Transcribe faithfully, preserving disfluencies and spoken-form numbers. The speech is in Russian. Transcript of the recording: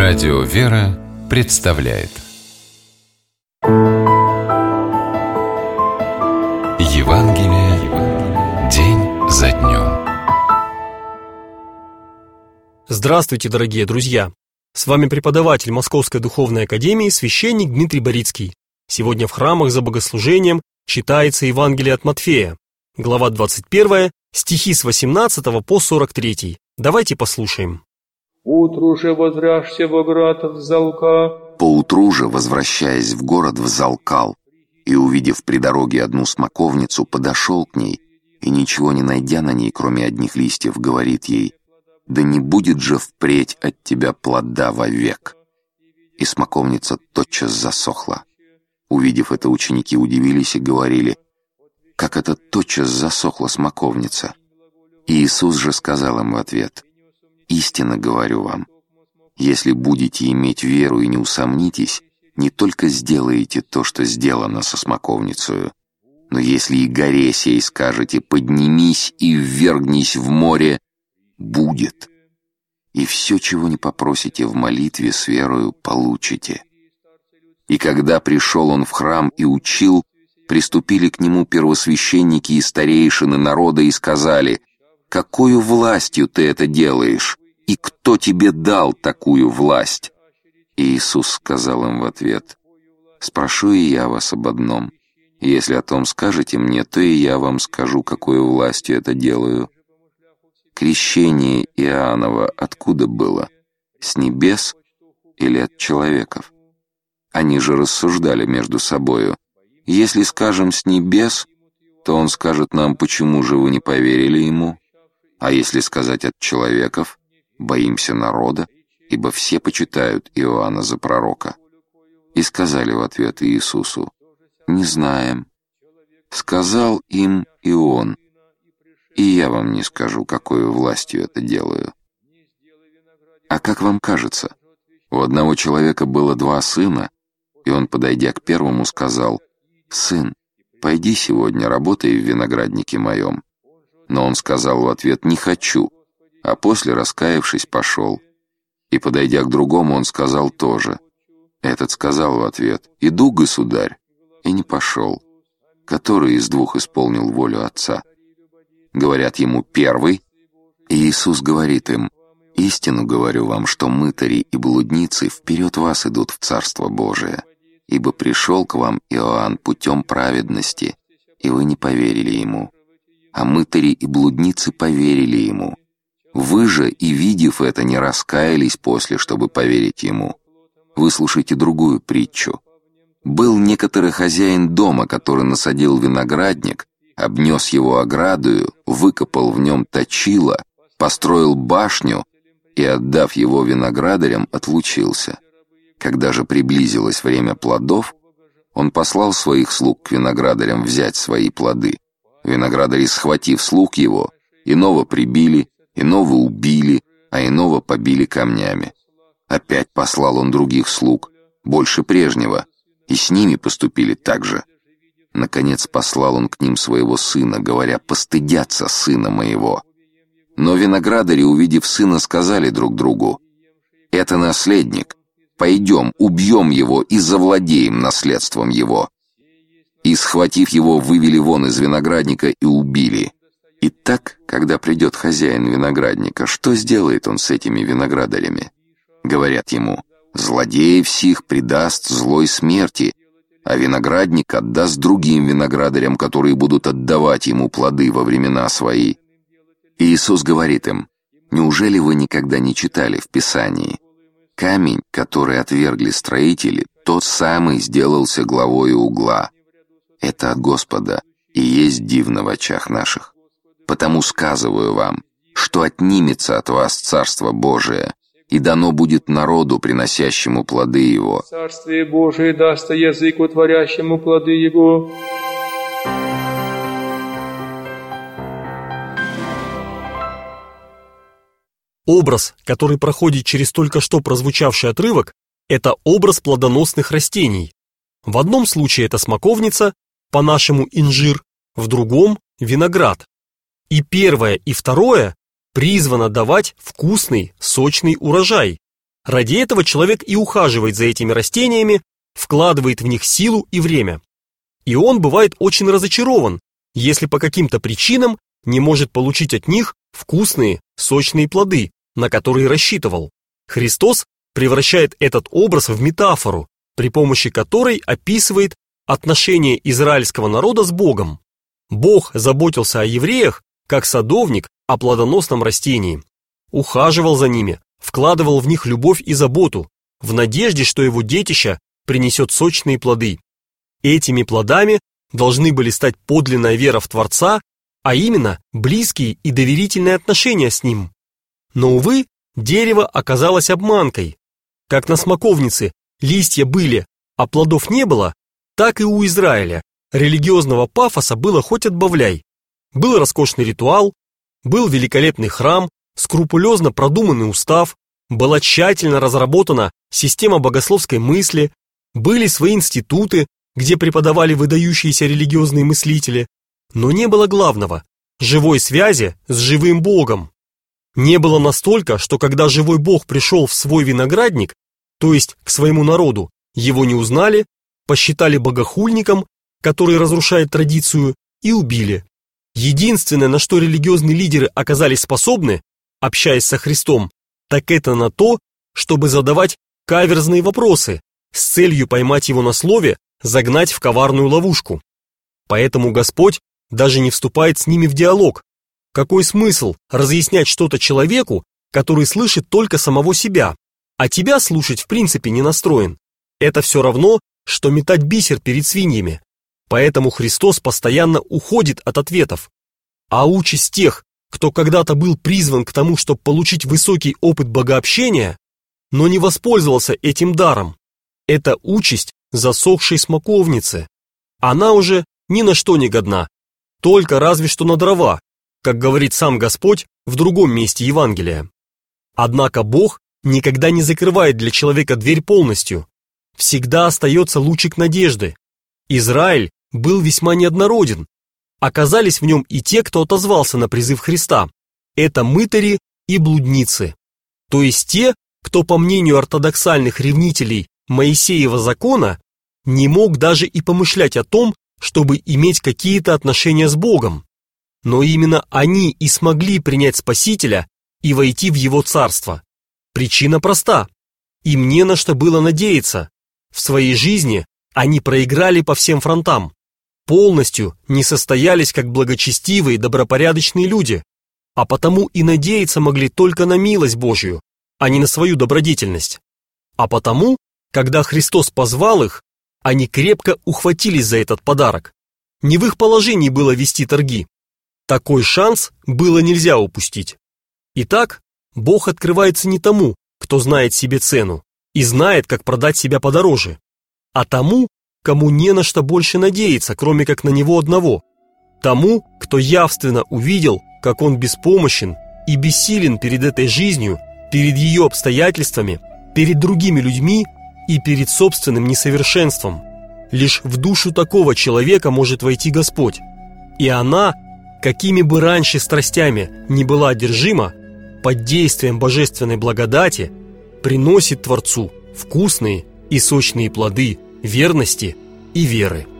Радио «Вера» представляет Евангелие день за днем. Здравствуйте, дорогие друзья! С вами преподаватель Московской Духовной Академии, священник Дмитрий Борицкий. Сегодня в храмах за богослужением читается Евангелие от Матфея, глава двадцать первая, стихи с восемнадцатого по сорок третий. Давайте послушаем. «Утру же возвращся в город взалка». Поутру же, возвращаясь в город, взалкал, и, увидев при дороге одну смоковницу, подошел к ней, и, ничего не найдя на ней, кроме одних листьев, говорит ей: «Да не будет же впредь от тебя плода вовек». И смоковница тотчас засохла. Увидев это, ученики удивились и говорили: «Как это тотчас засохла смоковница?» И Иисус же сказал им в ответ: «Истинно говорю вам, если будете иметь веру и не усомнитесь, не только сделаете то, что сделано со смоковницей, но если и горе сей скажете: поднимись и ввергнись в море, будет. И все, чего не попросите в молитве с верою, получите». И когда пришел он в храм и учил, приступили к нему первосвященники и старейшины народа и сказали: «Какою властью ты это делаешь? И кто тебе дал такую власть?» И Иисус сказал им в ответ: «Спрошу и я вас об одном. Если о том скажете мне, то и я вам скажу, какою властью это делаю. Крещение Иоанново откуда было? С небес или от человеков?» Они же рассуждали между собою: «Если скажем с небес, то он скажет нам: почему же вы не поверили ему? А если сказать от человеков, боимся народа, ибо все почитают Иоанна за пророка». И сказали в ответ Иисусу: «Не знаем». Сказал им и он: «И я вам не скажу, какой властью это делаю. А как вам кажется, у одного человека было два сына, и он, подойдя к первому, сказал: „Сын, пойди сегодня, работай в винограднике моем“. Но он сказал в ответ: „Не хочу“, а после, раскаявшись, пошел. И, подойдя к другому, он сказал тоже. Этот сказал в ответ: „Иду, государь“, и не пошел. Который из двух исполнил волю отца? Говорят ему: первый. И Иисус говорит им: «Истину говорю вам, что мытари и блудницы вперед вас идут в Царство Божие. Ибо пришел к вам Иоанн путем праведности, и вы не поверили ему. А мытари и блудницы поверили ему. Вы же, и видев это, не раскаялись после, чтобы поверить ему. Выслушайте другую притчу. Был некоторый хозяин дома, который насадил виноградник, обнес его оградою, выкопал в нем точило, построил башню и, отдав его виноградарям, отлучился. Когда же приблизилось время плодов, он послал своих слуг к виноградарям взять свои плоды. Виноградари, схватив слуг его, иного прибили, иного убили, а иного побили камнями. Опять послал он других слуг, больше прежнего, и с ними поступили так же. Наконец послал он к ним своего сына, говоря: «Постыдятся сына моего». Но виноградари, увидев сына, сказали друг другу: «Это наследник. Пойдем, убьем его и завладеем наследством его». И, схватив его, вывели вон из виноградника и убили. И так, когда придет хозяин виноградника, что сделает он с этими виноградарями? Говорят ему: «Злодеев сих предаст злой смерти, а виноградник отдаст другим виноградарям, которые будут отдавать ему плоды во времена свои». И Иисус говорит им: «Неужели вы никогда не читали в Писании? Камень, который отвергли строители, тот самый сделался главою угла. Это от Господа и есть дивно в очах наших. Потому сказываю вам, что отнимется от вас Царство Божие, и дано будет народу, приносящему плоды его». «Царствие Божие даст языку, творящему плоды его». Образ, который проходит через только что прозвучавший отрывок, это образ плодоносных растений. В одном случае это смоковница, по-нашему инжир, в другом – виноград. И первое, и второе призвано давать вкусный, сочный урожай. Ради этого человек и ухаживает за этими растениями, вкладывает в них силу и время. И он бывает очень разочарован, если по каким-то причинам не может получить от них вкусные, сочные плоды, на которые рассчитывал. Христос превращает этот образ в метафору, при помощи которой описывает отношение израильского народа с Богом. Бог заботился о евреях, как садовник о плодоносном растении. Ухаживал за ними, вкладывал в них любовь и заботу, в надежде, что его детище принесет сочные плоды. Этими плодами должны были стать подлинная вера в Творца, а именно близкие и доверительные отношения с Ним. Но, увы, дерево оказалось обманкой. Как на смоковнице листья были, а плодов не было, так и у Израиля религиозного пафоса было хоть отбавляй. Был роскошный ритуал, был великолепный храм, скрупулезно продуманный устав, была тщательно разработана система богословской мысли, были свои институты, где преподавали выдающиеся религиозные мыслители, но не было главного – живой связи с живым Богом. Не было настолько, что когда живой Бог пришел в свой виноградник, то есть к своему народу, его не узнали, посчитали богохульником, который разрушает традицию, и убили. Единственное, на что религиозные лидеры оказались способны, общаясь со Христом, так это на то, чтобы задавать каверзные вопросы с целью поймать его на слове, загнать в коварную ловушку. Поэтому Господь даже не вступает с ними в диалог. Какой смысл разъяснять что-то человеку, который слышит только самого себя, а тебя слушать в принципе не настроен? Это все равно, что метать бисер перед свиньями. Поэтому Христос постоянно уходит от ответов. А участь тех, кто когда-то был призван к тому, чтобы получить высокий опыт богообщения, но не воспользовался этим даром, это участь засохшей смоковницы. Она уже ни на что не годна, только разве что на дрова, как говорит сам Господь в другом месте Евангелия. Однако Бог никогда не закрывает для человека дверь полностью. Всегда остается лучик надежды. Израиль был весьма неоднороден. Оказались в нем и те, кто отозвался на призыв Христа. Это мытари и блудницы. То есть те, кто, по мнению ортодоксальных ревнителей Моисеева закона, не мог даже и помышлять о том, чтобы иметь какие-то отношения с Богом. Но именно они и смогли принять Спасителя и войти в Его Царство. Причина проста. Им не на что было надеяться. В своей жизни они проиграли по всем фронтам. Полностью не состоялись как благочестивые, добропорядочные люди, а потому и надеяться могли только на милость Божью, а не на свою добродетельность. А потому, когда Христос позвал их, они крепко ухватились за этот подарок. Не в их положении было вести торги. Такой шанс было нельзя упустить. Итак, Бог открывается не тому, кто знает себе цену и знает, как продать себя подороже, а тому, кому не на что больше надеяться, кроме как на Него одного. Тому, кто явственно увидел, как он беспомощен и бессилен перед этой жизнью, перед ее обстоятельствами, перед другими людьми и перед собственным несовершенством. Лишь в душу такого человека может войти Господь. И она, какими бы раньше страстями ни была одержима, под действием божественной благодати приносит Творцу вкусные и сочные плоды верности и веры.